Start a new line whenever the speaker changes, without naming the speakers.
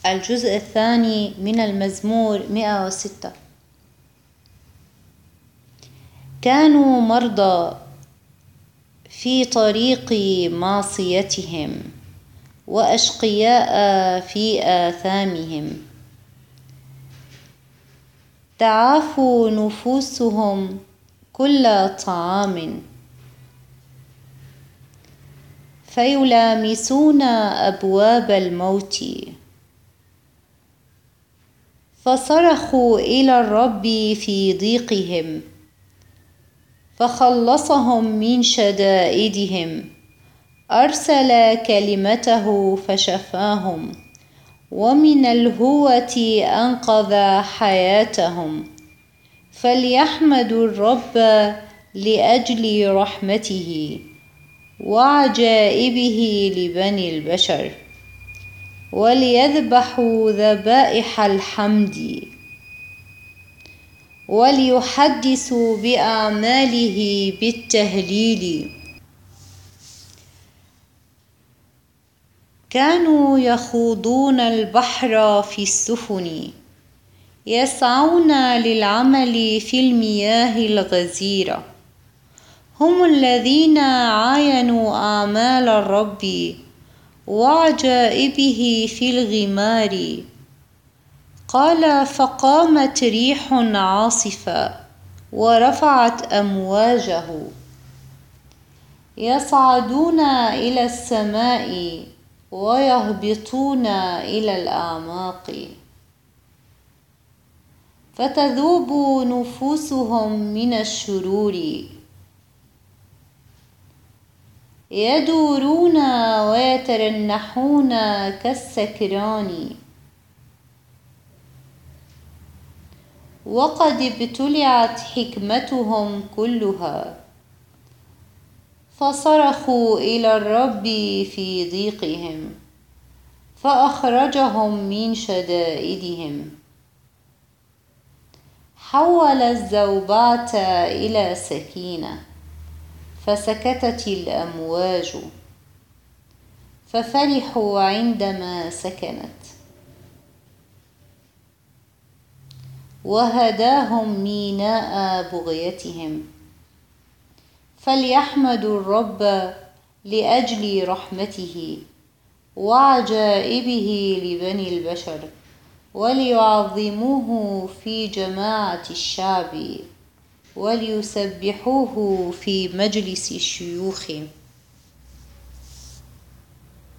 الجزء الثاني من المزمور 106. كانوا مرضى في طريق معصيتهم وأشقياء في آثامهم، تعافوا نفوسهم كل طعام، فيلامسون أبواب الموت. فصرخوا إلى الرب في ضيقهم، فخلصهم من شدائدهم. أرسل كلمته فشفاهم، ومن الهوة أنقذ حياتهم. فليحمدوا الرب لأجل رحمته وعجائبه لبني البشر، وليذبحوا ذبائح الحمد، وليحدثوا بأعماله بالتهليل. كانوا يخوضون البحر في السفن، يسعون للعمل في المياه الغزيرة. هم الذين عاينوا أعمال الرب وعجائبه في الغمار. قال فقامت ريح عاصفة ورفعت أمواجه. يصعدون إلى السماء ويهبطون إلى الأعماق، فتذوب نفوسهم من الشرور. يدورون ويترنحون كالسكران، وقد ابتلعت حكمتهم كلها. فصرخوا إلى الرب في ضيقهم، فأخرجهم من شدائدهم. حول الزوبعة إلى سكينة، فسكتت الأمواج. ففرحوا عندما سكنت، وهداهم ميناء بغيتهم. فليحمدوا الرب لأجل رحمته وعجائبه لبني البشر، وليعظموه في جماعة الشعب، وليسبحوه في مجلس الشيوخ.